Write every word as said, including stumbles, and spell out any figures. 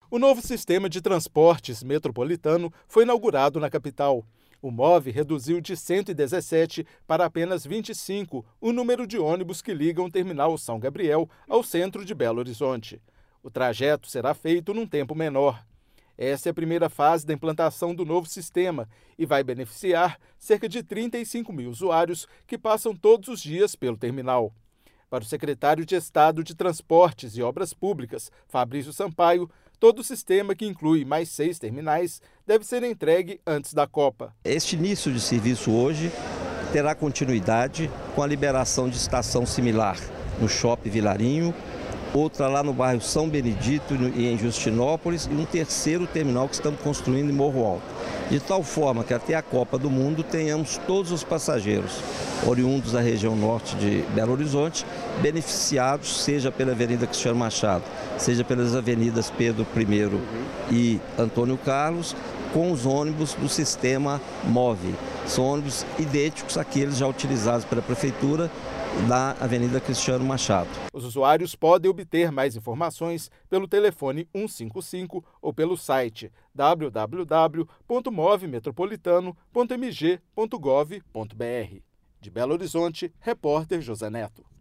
O novo sistema de transportes metropolitano foi inaugurado na capital. O MOVE reduziu de cento e dezessete para apenas vinte e cinco o número de ônibus que ligam o terminal São Gabriel ao centro de Belo Horizonte. O trajeto será feito num tempo menor. Essa é a primeira fase da implantação do novo sistema e vai beneficiar cerca de trinta e cinco mil usuários que passam todos os dias pelo terminal. Para o secretário de Estado de Transportes e Obras Públicas, Fabrício Sampaio, todo o sistema, que inclui mais seis terminais, deve ser entregue antes da Copa. Este início de serviço hoje terá continuidade com a liberação de estação similar no Shopping Vilarinho, outra lá no bairro São Benedito e em Justinópolis, e um terceiro terminal que estamos construindo em Morro Alto. De tal forma que até a Copa do Mundo tenhamos todos os passageiros oriundos da região norte de Belo Horizonte beneficiados, seja pela Avenida Cristiano Machado, seja pelas avenidas Pedro I e Antônio Carlos, com os ônibus do sistema MOVE. São ônibus idênticos àqueles já utilizados pela Prefeitura da Avenida Cristiano Machado. Os usuários podem obter mais informações pelo telefone cento e cinquenta e cinco ou pelo site w w w ponto move metropolitano ponto m g ponto gov ponto b r. De Belo Horizonte, repórter José Neto.